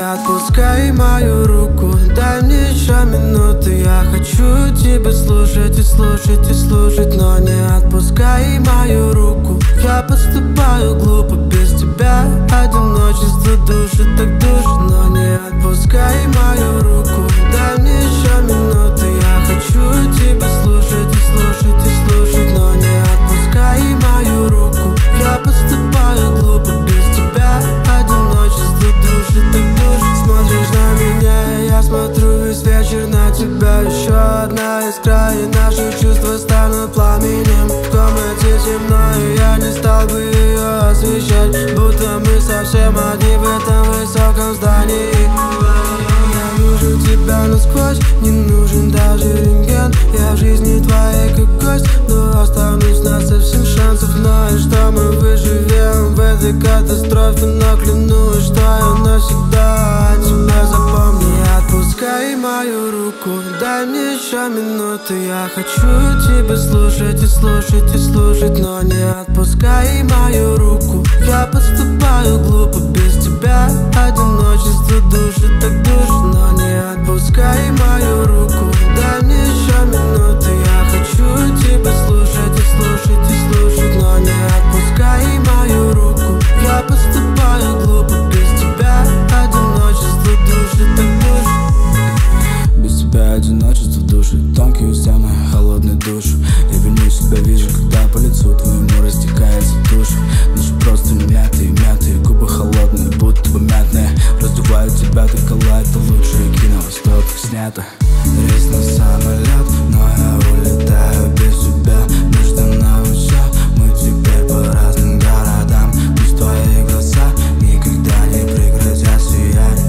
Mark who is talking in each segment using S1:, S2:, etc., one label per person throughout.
S1: отпускай мою руку, дай мне еще минуту. Я хочу тебя слушать и слушать и слушать, но не отпускай мою руку. Я поступаю глупо без тебя, одиночество душит, так душит, но не отпускай мою руку, дай мне еще минуту. Я хочу тебя слушать и слушать и слушать, но не отпускай мою руку. Я поступаю глупо без тебя, одиночество душит, так душит. Смотришь на меня, я смотрю весь вечер на тебя. Еще одна искра, и наши чувства станут пламенем. В комнате темно, и я не стал бы ее освещать, будто мы совсем одни в этом высоком здании. Я вижу тебя насквозь, не нужен даже рентген. Я в жизни твоей как гость, но останусь на совсем шансов. Знаю, что мы выживем в этой катастрофе, но клянусь, что я навсегда тебя запомню. Не отпускай мою руку, дай мне еще минуту. Я хочу тебя слушать и слушать и слушать, но не отпускай мою руку. Я поступаю глупо без тебя, одиночество душит, так душит, но не отпускай мою руку. Дай мне еще минуту. Я хочу тебя слушать и слушать и слушать, но не отпускай мою руку. Я поступаю глупо без тебя, одиночество душит, так душит. Без тебя одиночество душит, тонкие стены, холодный душ. Я виню себя, вижу, когда по лицу твоему растекается душа. Ночи просто мятые, мятые, губы холодные, будто бы мятные. Раздеваю тебя, ты коллайд, это лучшее кино, что так снято. Рейс на самолет, но я улетаю без тебя. Мы штаны все, мы теперь по разным городам. Пусть твои глаза никогда не прекратят сиять,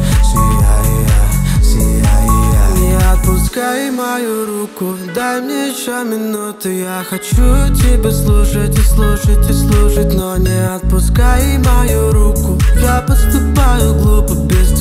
S1: сияй. Не отпускай мою руку, дай мне еще минуту. Я хочу тебя слушать и слушать и слушать, но не отпускай мою руку. Я поступаю глупо без тебя,